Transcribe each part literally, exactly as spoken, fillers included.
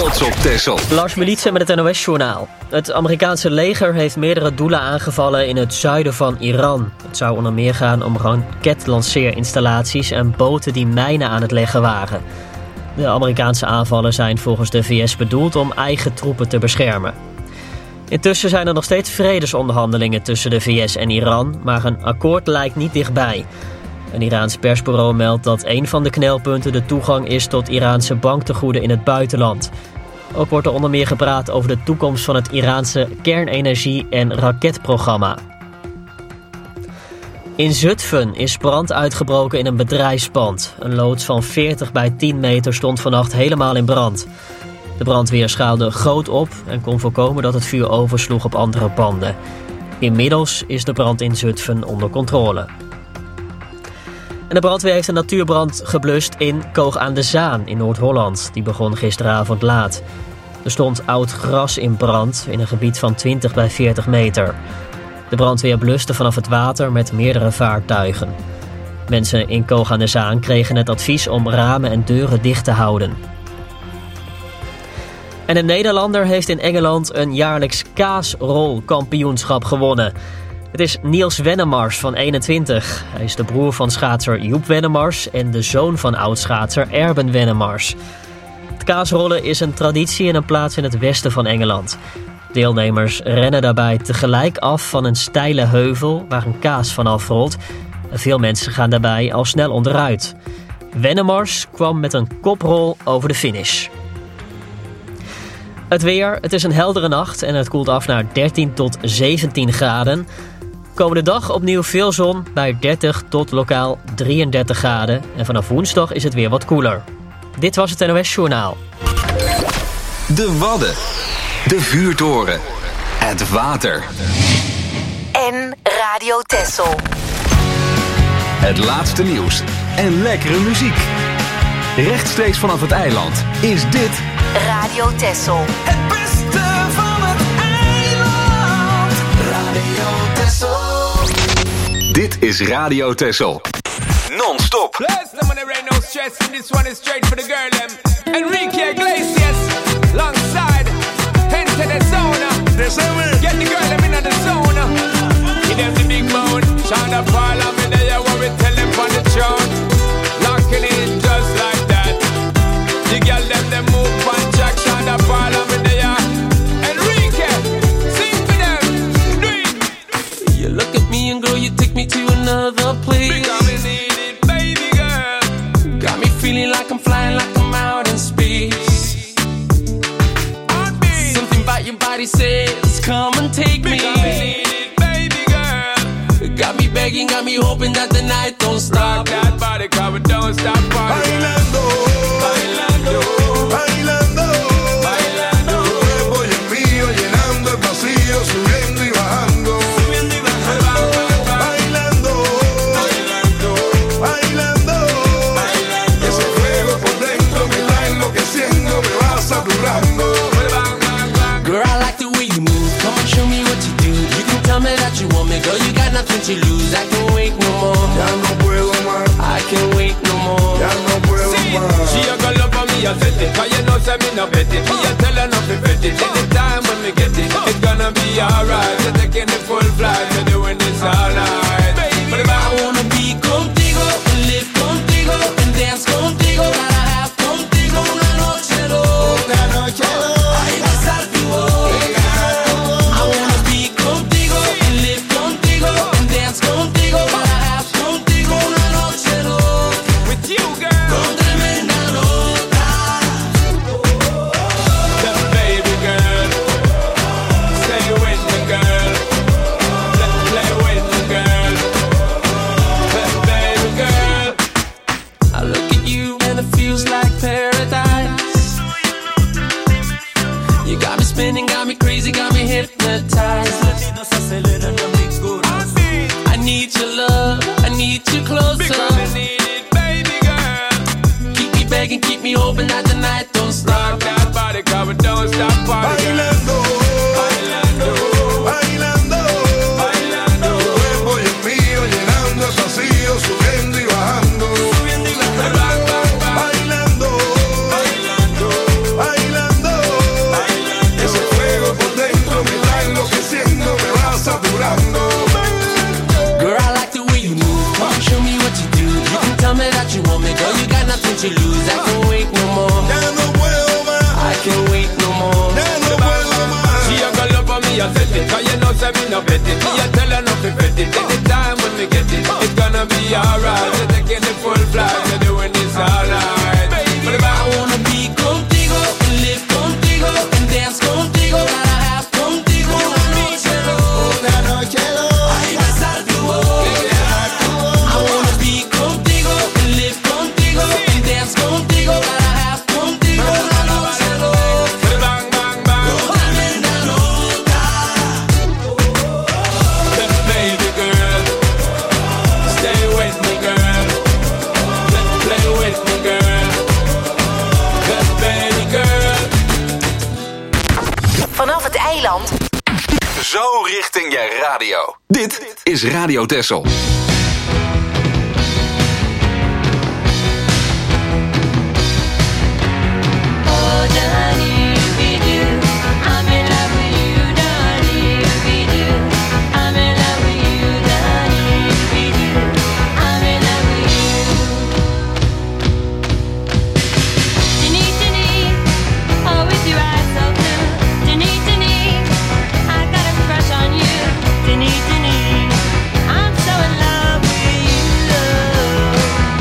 trots op Texel. Lars Militsen met het N O S-journaal. Het Amerikaanse leger heeft meerdere doelen aangevallen in het zuiden van Iran. Het zou onder meer gaan om raketlanceerinstallaties en boten die mijnen aan het leggen waren. De Amerikaanse aanvallen zijn volgens de V S bedoeld om eigen troepen te beschermen. Intussen zijn er nog steeds vredesonderhandelingen tussen de V S en Iran, maar een akkoord lijkt niet dichtbij. Een Iraans persbureau meldt dat een van de knelpunten de toegang is tot Iraanse banktegoeden in het buitenland. Ook wordt er onder meer gepraat over de toekomst van het Iraanse kernenergie- en raketprogramma. In Zutphen is brand uitgebroken in een bedrijfspand. Een loods van veertig bij tien meter stond vannacht helemaal in brand. De brandweer schaalde groot op en kon voorkomen dat het vuur oversloeg op andere panden. Inmiddels is de brand in Zutphen onder controle. En de brandweer heeft een natuurbrand geblust in Koog aan de Zaan in Noord-Holland. Die begon gisteravond laat. Er stond oud gras in brand in een gebied van twintig bij veertig meter. De brandweer bluste vanaf het water met meerdere vaartuigen. Mensen in Koog aan de Zaan kregen het advies om ramen en deuren dicht te houden. En een Nederlander heeft in Engeland een jaarlijks kaasrolkampioenschap gewonnen. Het is Niels Wennemars van eenentwintig. Hij is de broer van schaatser Joep Wennemars en de zoon van oudschaatser Erben Wennemars. Het kaasrollen is een traditie in een plaats in het westen van Engeland. Deelnemers rennen daarbij tegelijk af van een steile heuvel waar een kaas vanaf rolt. En veel mensen gaan daarbij al snel onderuit. Wennemars kwam met een koprol over de finish. Het weer, het is een heldere nacht en het koelt af naar dertien tot zeventien graden. Komende dag opnieuw veel zon bij dertig tot lokaal drieëndertig graden. En vanaf woensdag is het weer wat koeler. Dit was het N O S-journaal. De Wadden. De vuurtoren. Het water. En Radio Texel. Het laatste nieuws en lekkere muziek. Rechtstreeks vanaf het eiland is dit Radio Texel. Het beste van het eiland. Radio Texel. Dit is Radio Texel. Non-stop. Bless them when there ain't no stress. And this one is straight for the girl them. Enrique Iglesias. Alongside. Enter the zone. Get the girl them in the zone. Give them the big bone. Shine up all of me there. What we tell them on the throne. Locking in just like that. The girl them them move on track. Shine up all of me there. Enrique. Sing for them. Do it. You look at me and girl, you take me to another place. Because we need it, baby girl. Got me feeling like I'm flying, like I'm out in space. Something about your body says, come and take me. Because we need it, baby girl. Got me begging, got me hoping that the night don't stop. Rock that body, cause we don't stop partying. Bailando, Bailando, bailando, bailando. tu cuerpo y el mío llenando el vacío, subiendo y bajando. Subiendo y bajando. Bailando, Bailando, bailando, bailando. ese fuego por dentro me está enloqueciendo, me va saturando. Bang, bang, bang. Girl, I like the way you move. Come and show me what you do. You can tell me that you want me, girl. You got nothing to lose. I can't wait no more. Ya no puedo más, I can't wait no more. ya no puedo See, más. she a go love for me, I set it. Cause you know, say me no bet it. Me a tell her not to bet it. Anytime when we get it, it's gonna be alright. We're taking the full flight, we're doing this all night. Baby, I wanna be contigo, and live contigo, and dance contigo. Gotta have contigo una noche loca. Ay, besarte hoy. I wanna be contigo, and live contigo, and dance contigo. Gotta have contigo una noche loca. with you, girl. Con tremenda nota. The baby girl. Stay with me, girl. Let's play with me, girl. The baby girl. I look at you and it feels like paradise. You got me spinning, got me crazy, got me hypnotized. I need your love, I need you closer. Because we need it, baby girl. Keep me begging, keep me hoping that the night don't stop. Rock that body, cause we don't stop partying. Bailando, Bailando, bailando, bailando. tu cuerpo y el mío llenando el vacío, subiendo y bajando. Bang, bang, bang. Bailando, Bailando, bailando, be alright. You're taking the full flight, you're doing this all night. Baby, I wanna be contigo, live contigo, and dance contigo. Gotta have contigo una noche loca, una noche loca. Ay, besar tu boca. I wanna be contigo, live contigo, and dance contigo. Gotta have contigo una noche loca. bang, bang, bang. Tremenda loca. Baby girl, stay with me, girl. Let's play with me, girl. Good baby girl. Vanaf het eiland. Zo richting je radio. Dit is Radio Texel. I'm so in love with you.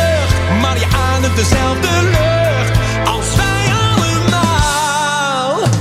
dezelfde lucht als wij allemaal.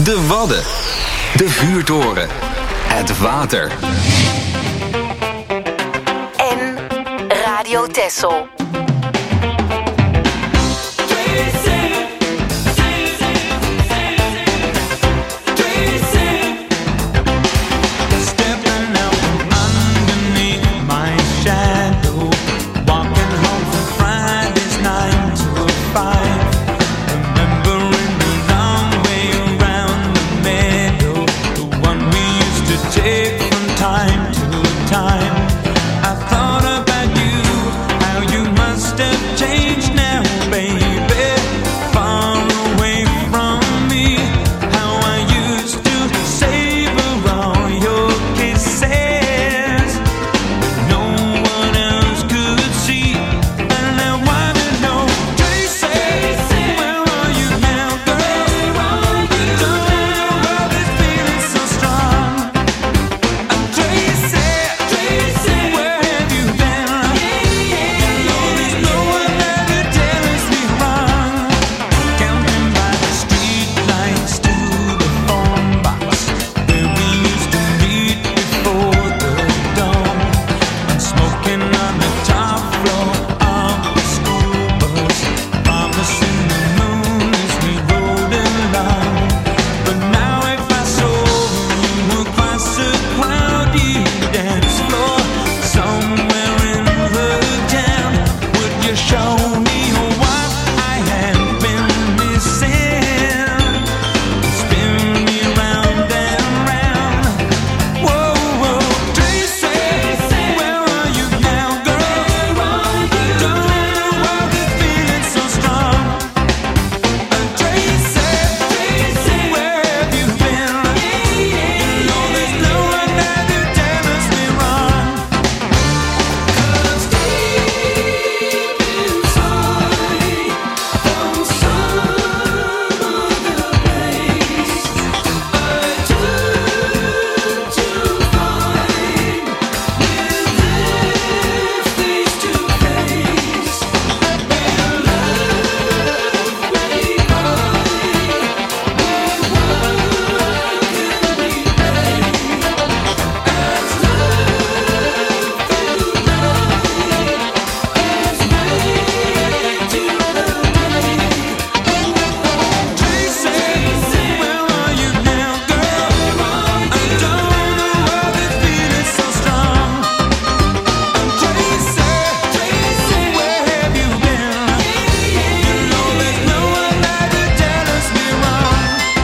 De Wadden. De vuurtoren. Het water. En Radio Texel. Stepping out from underneath my shadow, walking home from Friday's nine to five, remembering the long way around the meadow, the one we used to take from time to time. I thought about you, how you must have changed now, baby, far away from me, how I used to savor all your kisses, no one else could see, and I wanna know, Tracy, where are you now, girl? Don't know why this feeling's so strong. I'm Tracy, where have you been? No, there's no one there to tell us me wrong. Counting by the street lights to the phone box where we used to meet before the dawn, and smoking on the top floor of the school bus, promising the moon as we rode along. But now if I saw you across a crowded dance floor somewhere in the town, would you show me what I had been missing? Spin me round and round. Whoa, whoa, Tracy, where are you now, girl? Don't know why this feeling's so strong. Tracy, where have you been? No, there's no one there to tell us we're wrong. 'Cause deep inside, from some other place, I took to find with them face to face, where love may Tracy, where are you now, girl? I don't know why this feeling's so strong. Tracy, where have you been? You know there's no one there to tell us we're wrong.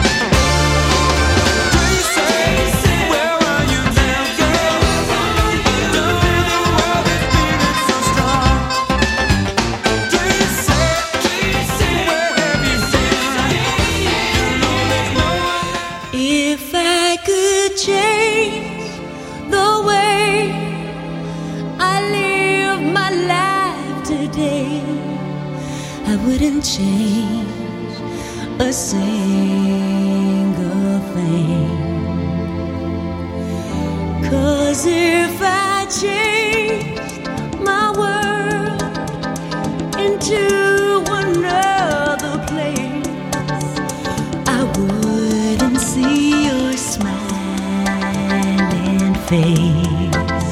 Tracy, where are you now, girl? I don't know why this feeling's so strong. Tracy, where have you been? You know there's no one. If I could change the way I live my life today, I wouldn't change a single thing. 'Cause if I changed my world into another place, I wouldn't see your smiling face.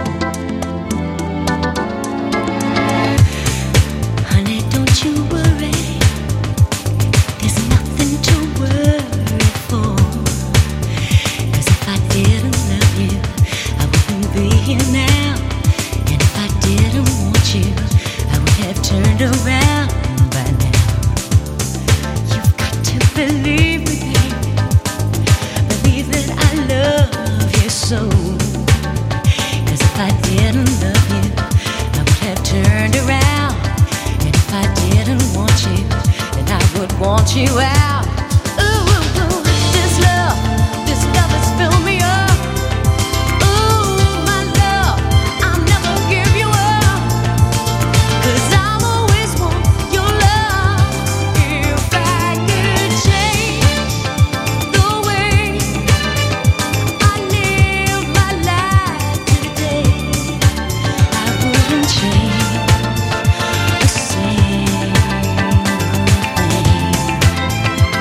Honey, don't you worry, there's nothing to worry for. 'Cause if I didn't love you, I wouldn't be here now. And if I didn't want you, I would have turned around by now. You've got to believe me, baby. Believe that I love you so. 'Cause if I didn't love you, I would have turned around. And if I didn't want you, then I would want you out. Ooh, ooh, ooh, this love, this love has filled me up. Ooh, my love, I'll never give you up. 'Cause I'll always want your love. If I could change the way I live my life today, I wouldn't change a single thing.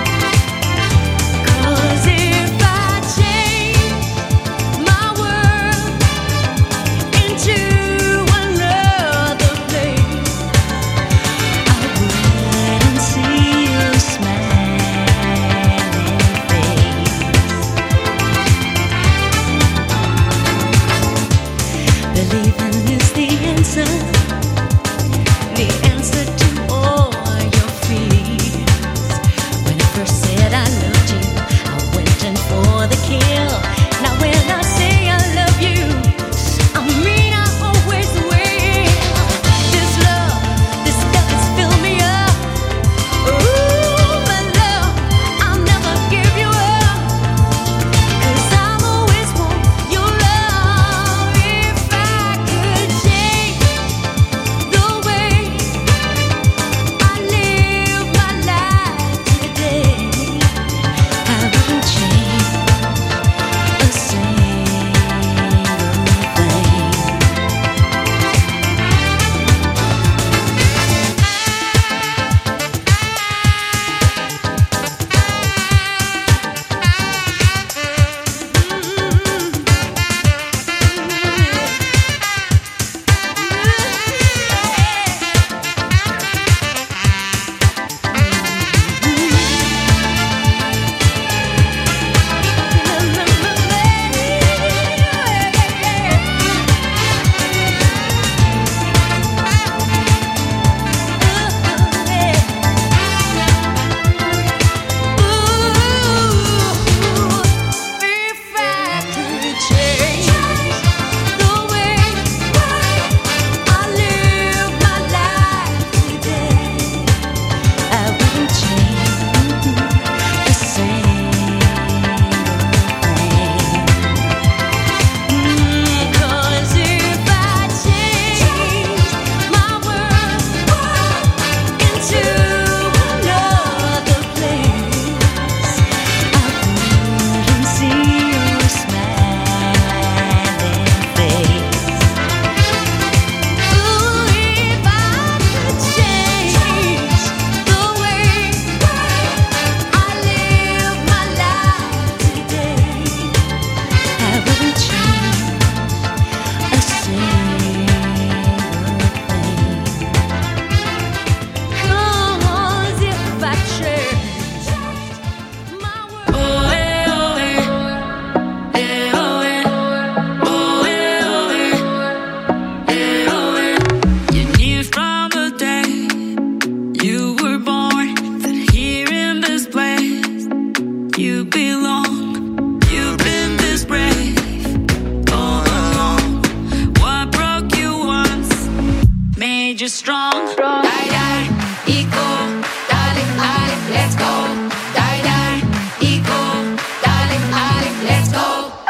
you strong. Die, die, eco, darling, darling, let's go. Die, die, eco, darling, darling, let's go.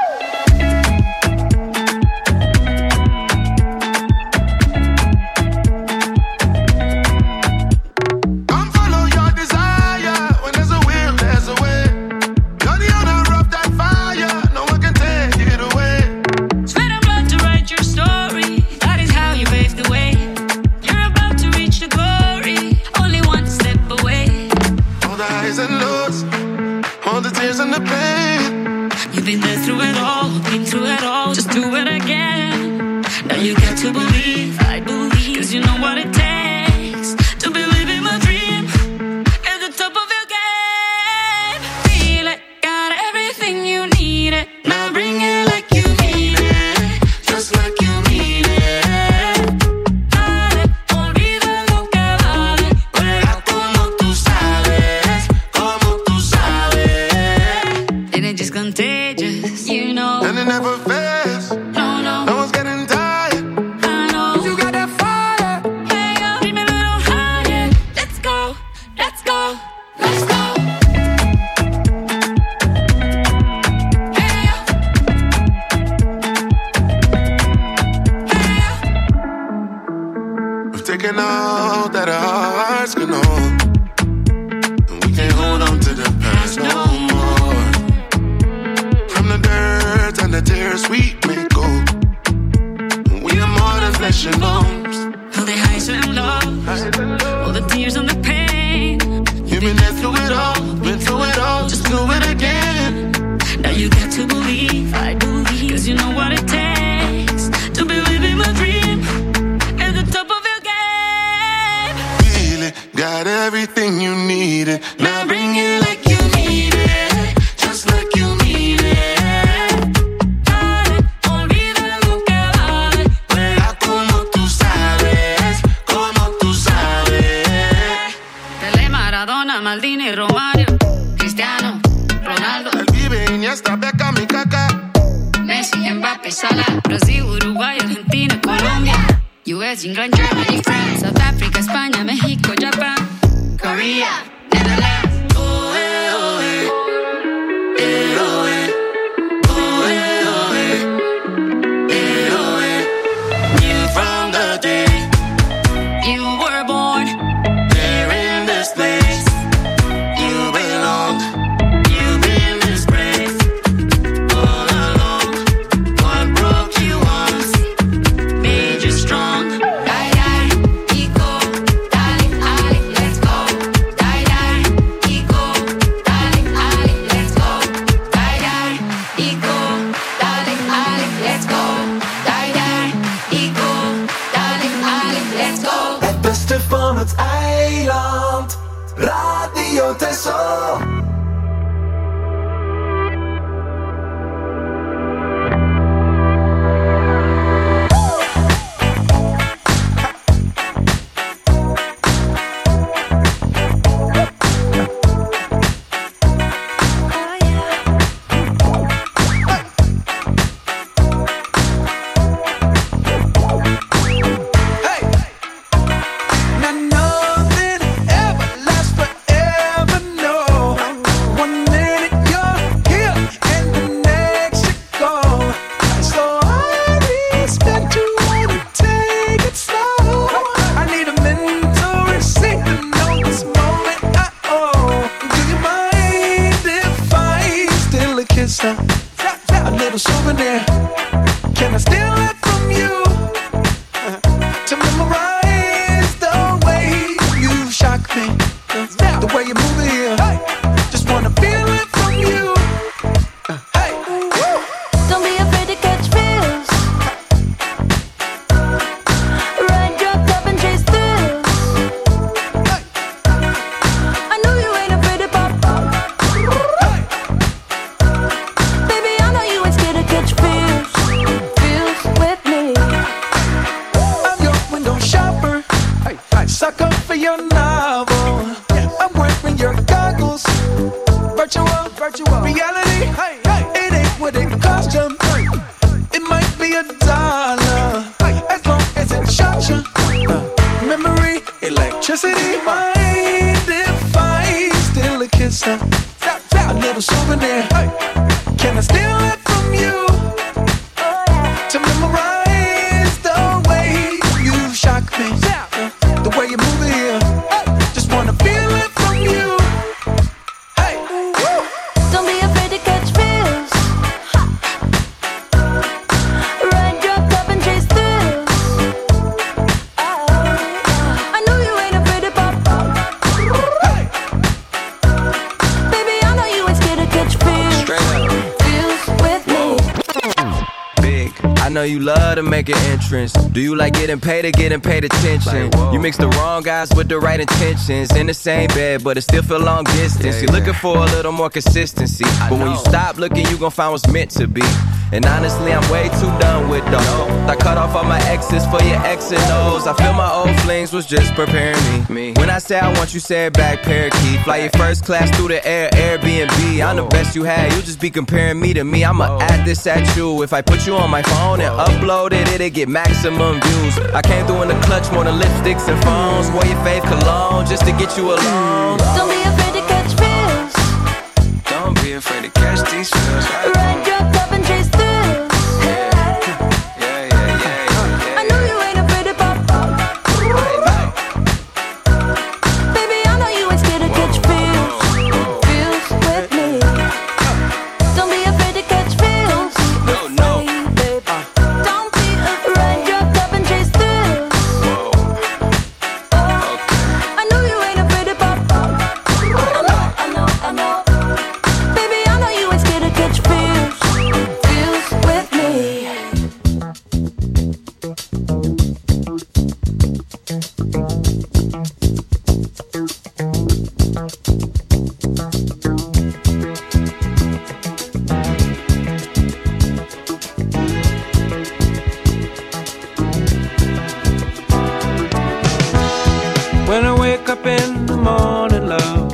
Come follow your desire. When there's a will, there's a way. You're the owner of that fire. No one can take it away. Sweat and blood to write your story. That is how you pave the way. You're about to reach the glory. Only one step away. All the highs and lows, all the tears and the pain. You've been there through it all, been through it all. Just do it again. Now you got to believe, I believe. Cause you know what it takes to believe in my dream. At the top of your game. Feel it, got everything you need it. Now bring it like you mean it. Just like you mean it. Dale, olvida lo que vale. Juega como tú sabes, como tú sabes. And it's just contagious, you know. And it never fails. No, no, No one's getting tired. I know. You got that fire. Hey, yo, dream a little higher. Let's go, let's go, let's go. Hey, yo. Hey, yo. We've taken all that our hearts can hold, and we can't hold on to the past no more. From the dirt and the tears we may go, we are more than flesh and bones. All the highs and lows, all the tears and the pain. You've been there through it all, been through it all. Just do it again. Now you got to believe, I believe. Cause you know what it takes to believe in my dream. At the top of your game. Feel it, got everything you needed. Now bring it like you need it, just like you mean it. Dale, olvida lo que vale. Juega como tú sabes, como tú sabes. Pelé, Maradona, Maldini, Romario, Cristiano, Ronaldo, El Vive, Iniesta, Beckham y Kaká. Messi, Mbappé, Salah, Brasil, Uruguay, Argentina, Colombia, U S, England, Germany, France, South Africa, España, México, Japan, Korea, Netherlands. Oh, eh, oh, eh. Eh, oh, eh. Oh, eh, oh, eh. Eh, oh, eh. Knew from the day You were born, there in this place, you belong. You've been disgraced all along. What broke you once made you strong. die, die, eco, darling, darling, let's go. Die, die, eco, darling, darling, let's go. Die, die, eco, darling, darling, let's go. Die, die, eco, darling, darling, let's go. Het beste van het eiland. Radio Texel. Now nothing ever lasts forever, no. One minute you're here and the next you're gone. So I expect you wanna take it slow. I need a mentor and see to know this moment I own. Do you mind if I steal a kiss? A a little souvenir. Can I steal it from you? To memorize the way you shock me, the way you move it here. Just wanna feel it from you. Hey, Don't be afraid to catch feels. Ride your cup and chase thrills. I know you ain't afraid to pop up. Baby, I know you ain't scared to catch feels. Feels with me. I'm your window shopper. Hey, hey, sucker for your novel. I'm wearing your goggles. Virtual, virtual reality. Hey, hey, it ain't what it cost you. It might be a dollar, as long as it shocks you. yourself a little souvenir. Can I steal it from you to memorize the way you shock me, the way you move it here? Just wanna feel it from you. Hey, Don't be afraid to catch feels. Ride your cup and chase thrills. I know you ain't afraid to pop. Baby, I know you ain't scared to catch feels. Straight up. Feels with me. Big, I know you love to make an entrance. Do you like getting paid or getting paid attention? You mix the wrong guys with the right intentions. In the same bed, but it still feel long distance. You're looking for a little more consistency. But when you stop looking, you gon' find what's meant to be. And honestly, I'm way too done with those. I cut off all my exes for your X and O's. I feel my old flings was just preparing me. When I say I want you, say it back, parakeet. Fly your first class through the air, Airbnb. I'm the best you had, you just be comparing me to me. I'ma add this at you. If I put you on my phone and upload it, it'll get maximum views. I came through in the clutch more than lipsticks and phones. Wore your fave cologne just to get you alone. Don't be afraid to catch feels. Don't be afraid to catch these feels. Ride your cup and chase thrills. I know you ain't afraid to pop. Baby, I know you ain't scared to catch feels. Feels with me. Don't be afraid to catch feels. No, no. Don't be afraid. Ride your cup and chase thrills. I know you ain't afraid to pop. I know, I know, I know. Baby, I know you ain't scared to catch feels. Feels with me. When I wake up in the morning, love,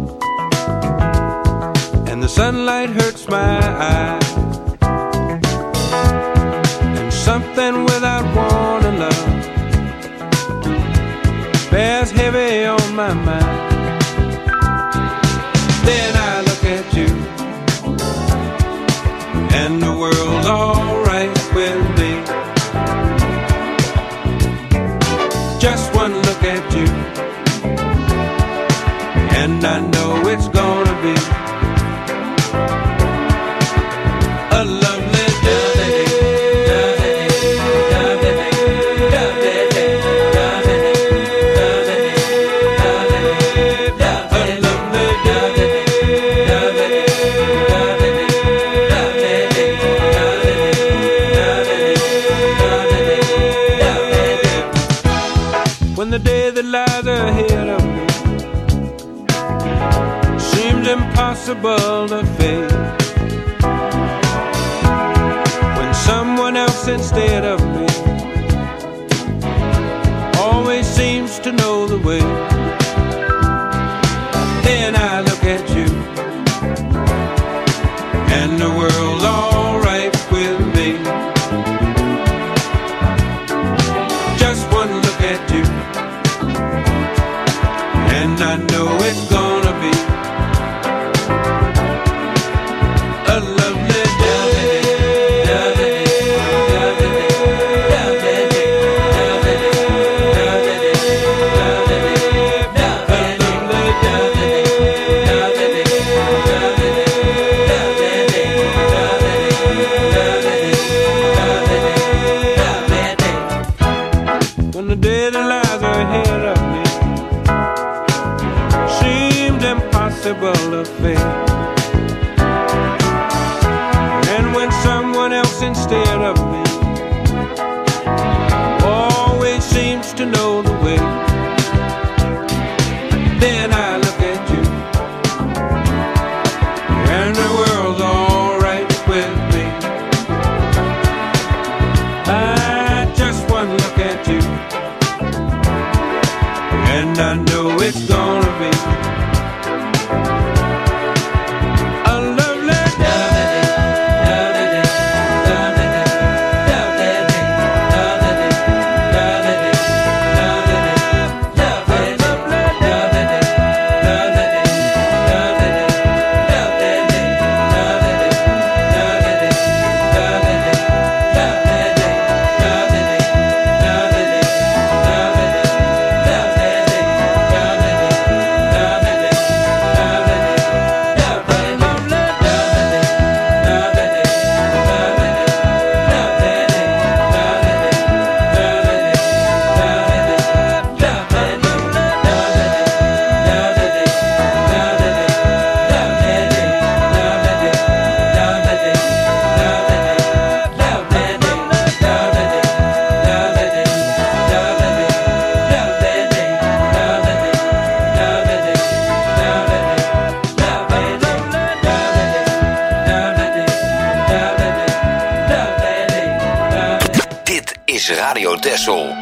and the sunlight hurts my eyes, and something without warning, love, bears heavy on my mind. Then I look at you, and the world's alright with me. Just one look at you, and I know it's gonna be a lovely day. When the day that lies ahead of me seems impossible to face, when someone else instead of me always seems to know the way, then I look at you, and the world's alright with me. Just one look at you, and I know it's gonna be a lovely day. is Radio Texel.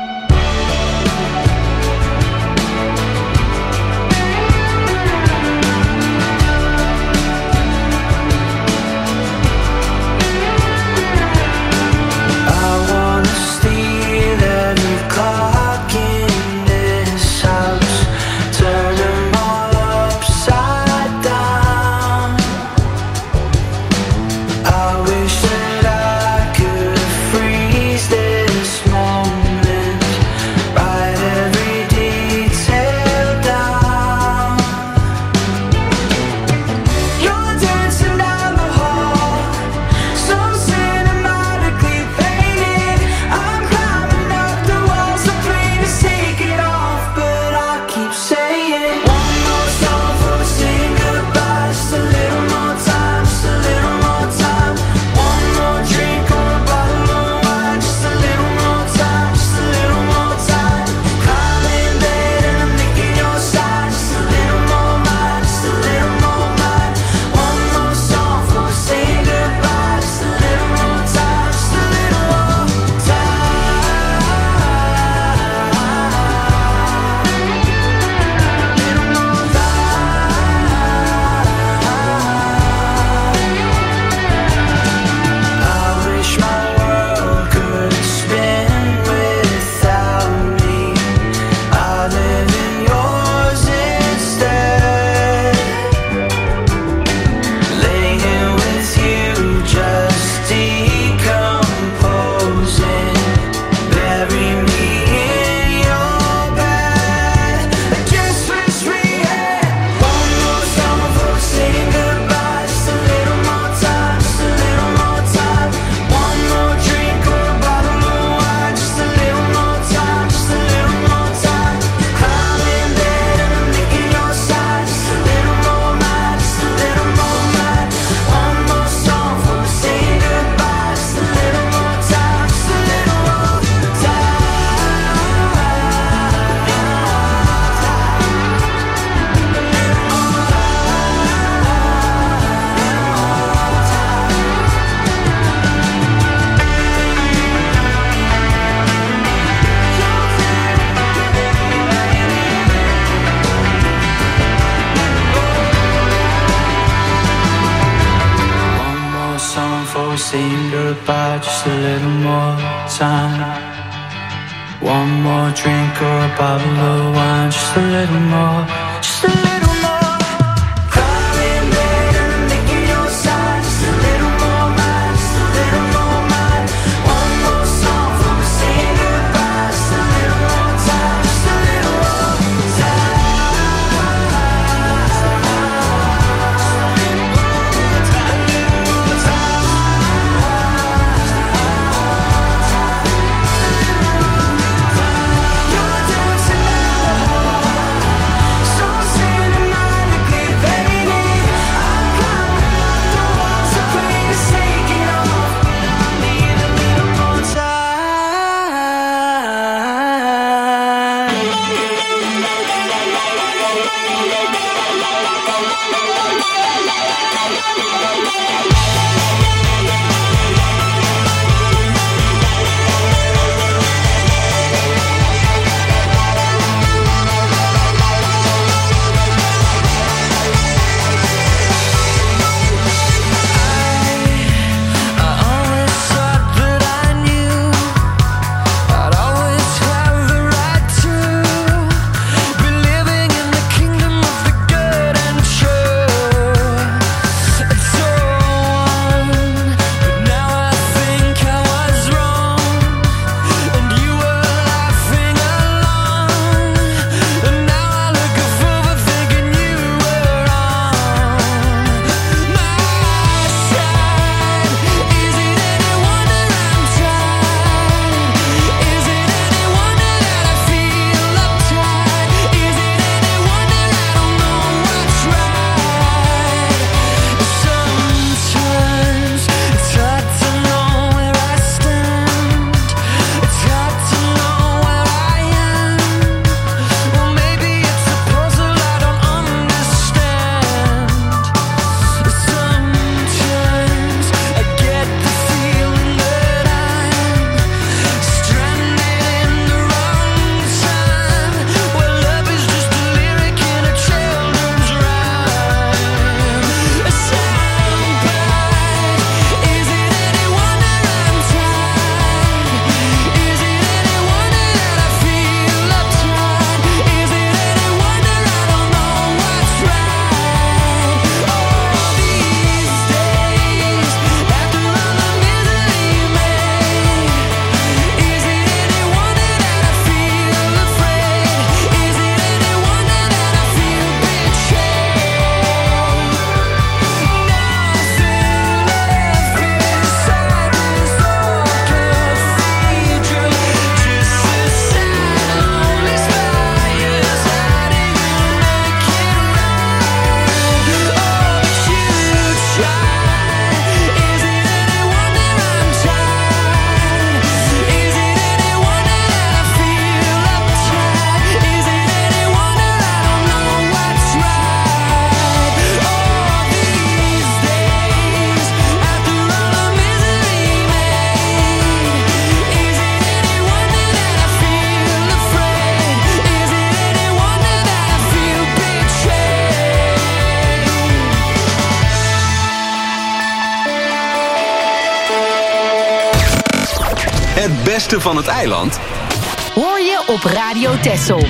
So Het beste van het eiland hoor je op Radio Texel.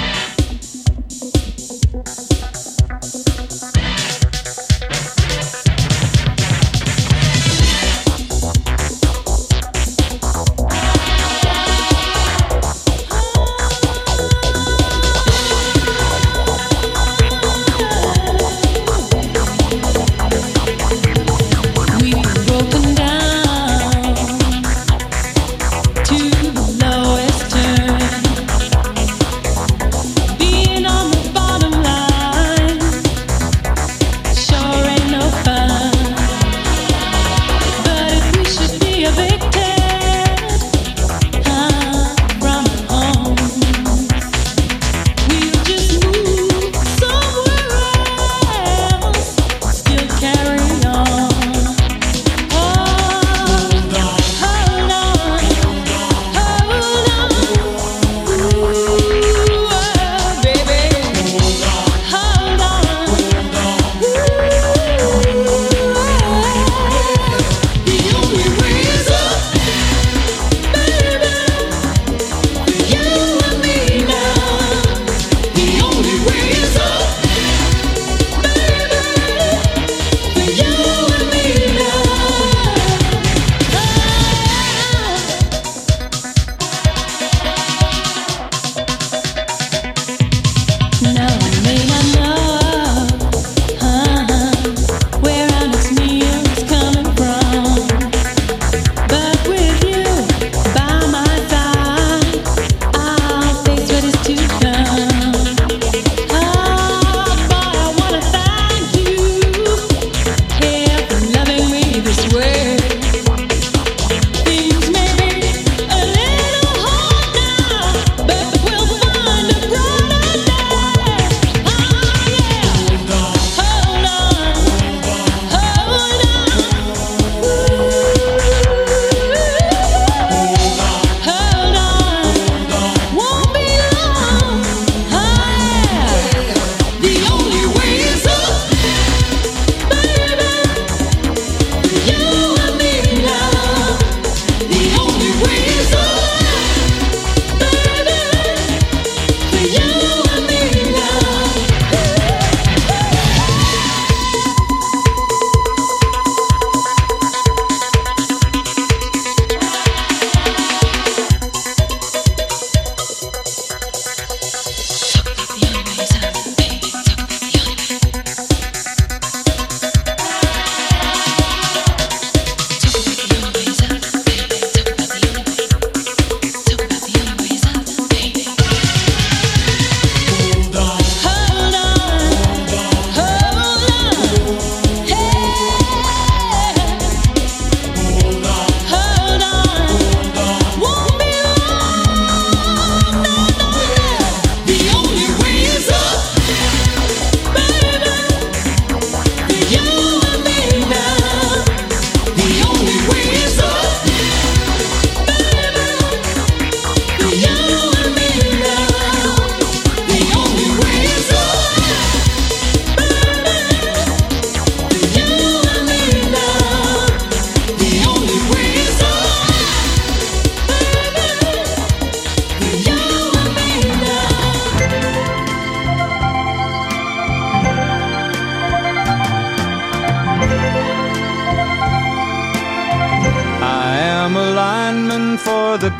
for the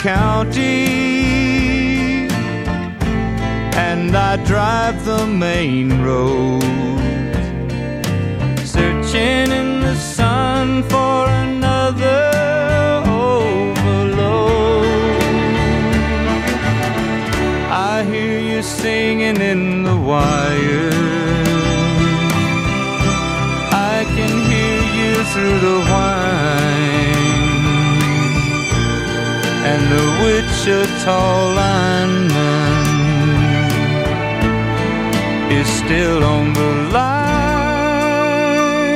county, and I drive the main road, searching in the sun for another overload. I hear you singing in the wire, I can hear you through the whine, and the Wichita lineman is still on the line.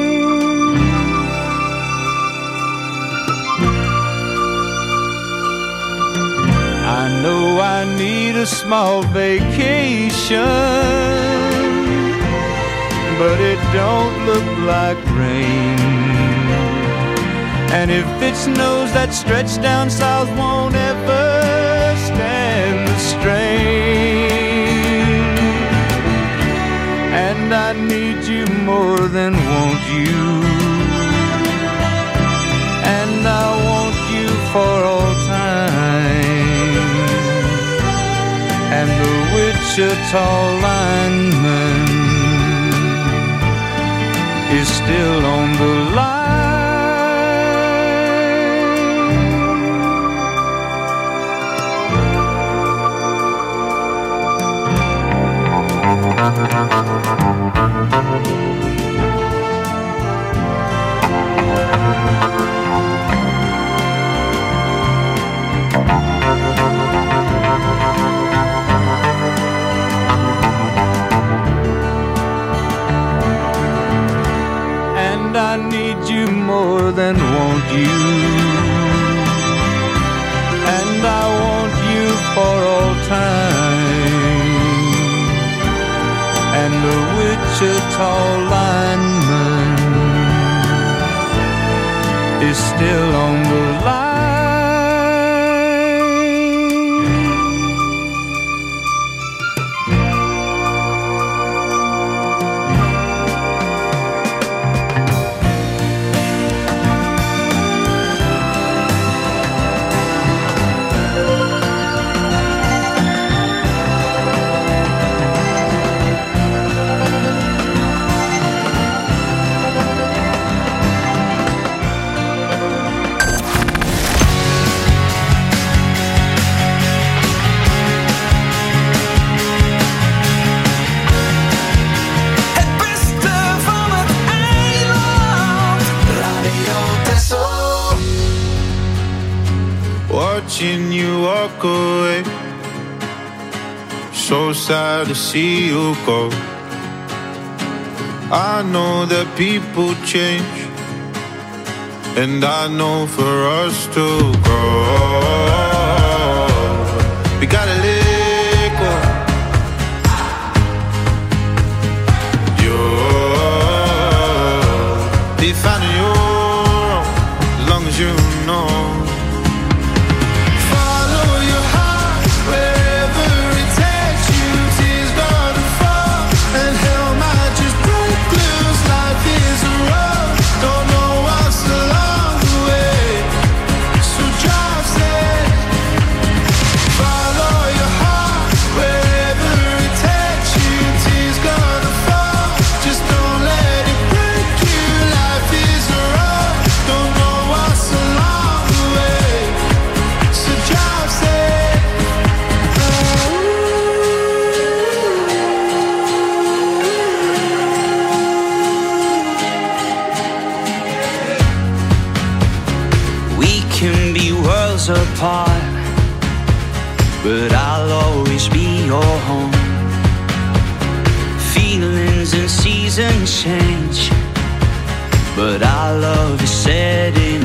I know I need a small vacation, but it don't look like rain. And if it snows, that stretch down south won't ever stand the strain. And I need you more than want you, and I want you for all time. And the Wichita lineman is still on the line. And I need you more than want you, and I want you for all time. And the Wichita lineman is still on the line. Watching you walk away, so sad to see you go. I know that people change, and I know for us to grow, we gotta let go. You'll be finding your own, as long as you know. Apart, but I'll always be your home. Feelings and seasons change, but our love is set in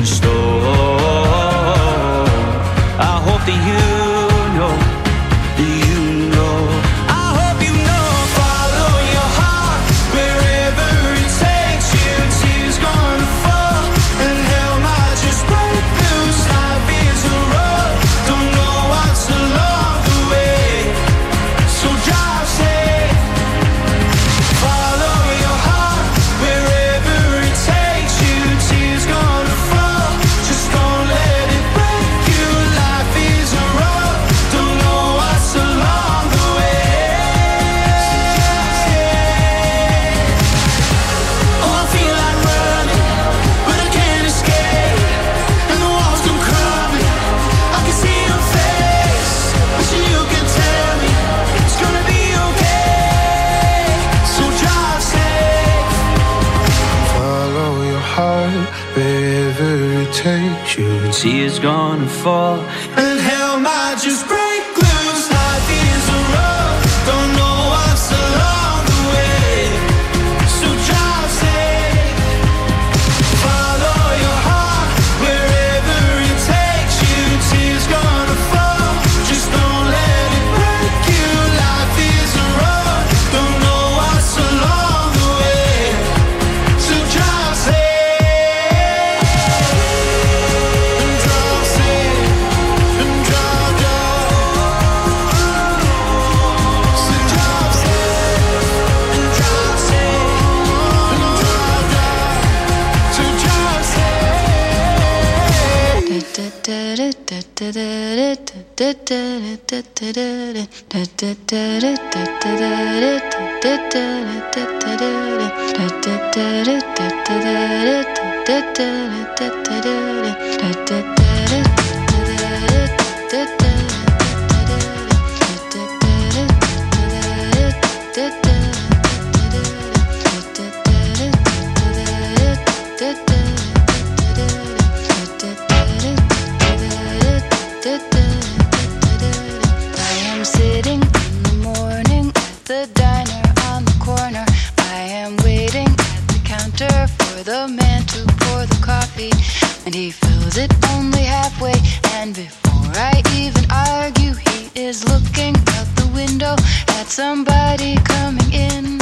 stone. I hope that you know, you know. I hope you know. Follow your heart wherever it takes you. Tears gonna fall and hell might just break loose. Life is a road, don't know what's along the way, so drive safe. Follow your heart wherever it takes you. Tears gonna fall, just don't let it break you. Life is a road, don't know what's along the way. Oh, I feel like running, but I can't escape, and the walls come crumbling. I can see your face, wishing you could tell me it's gonna be okay. So drive safe. Follow your heart wherever it takes you. Tears gonna fall and hell might just break loose. Life is a road, don't know what's along the way, so drive safe. Follow your heart wherever it takes you. Tears gonna fall, just don't let it break you. Life is a road, don't know what's along the way, so drive safe. Sitting in the morning at the diner on the corner. I am waiting at the counter for the man to pour the coffee, and he fills it only halfway. And before I even argue, he is looking out the window at somebody coming in.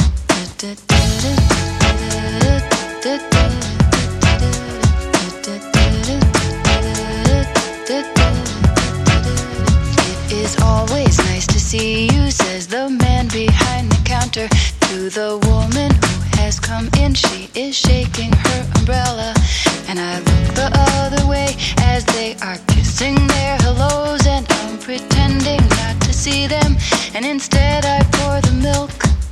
It is always nice to see you, says the man behind the counter to the woman who has come in. She is shaking her umbrella, and I look the other way as they are kissing their hellos, and I'm pretending not to see them, and instead I pour the milk.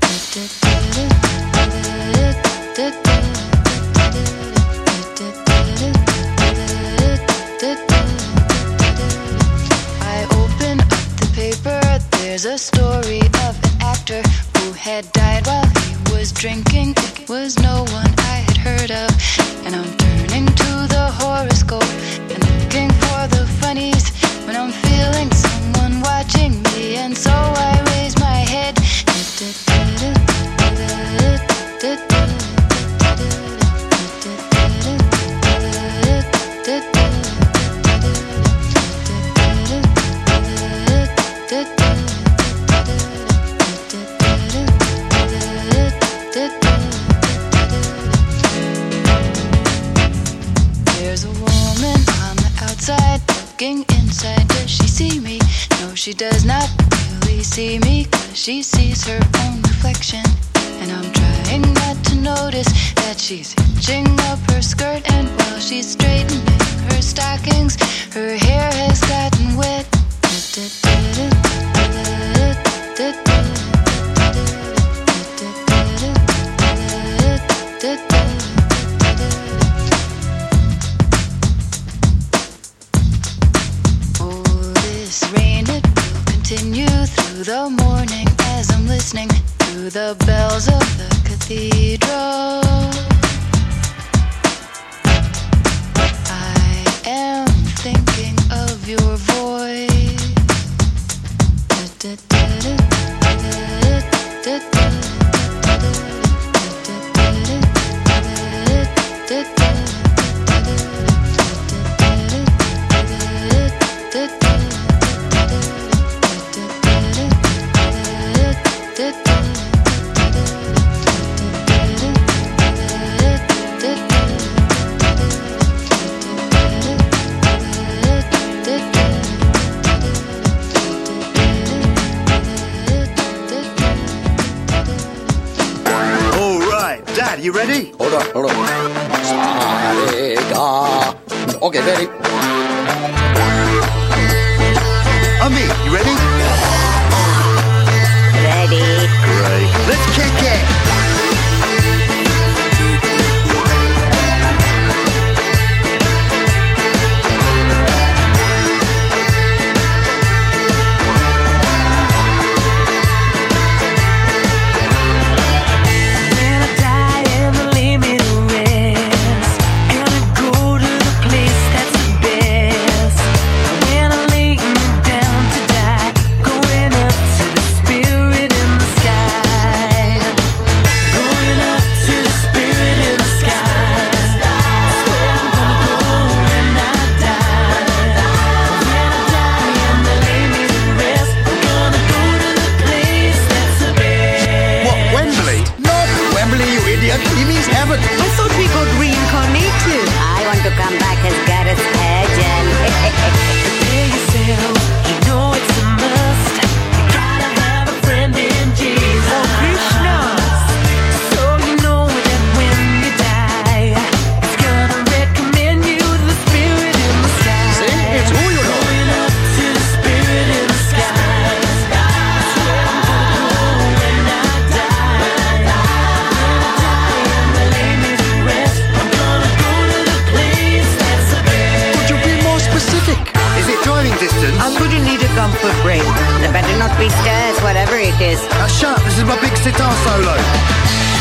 I open up the paper, there's a story of an actor who had died while he was drinking. It was no one I had heard of, and I'm turning to the horoscope and looking for the funnies when I'm feeling someone watching me, and so I raise my head. There's a woman on the outside looking inside. Does she see me? No, she does not really see me, 'cause she sees her own reflection. And I'm trying not to notice that she's hitching up her skirt, and while she's straightening her stockings, her hair has gotten wet. Oh, this rain, it will continue through the morning as I'm listening to the bells of the cathedral. I am thinking of your voice. You ready? Hold on, hold on. Okay, ready. Ami, you ready? Ready. Great. Let's kick it. Going up to the spirit in the sky. front foot brake. There better not be stairs, whatever it is. Uh, shut up, this is my big sitar solo.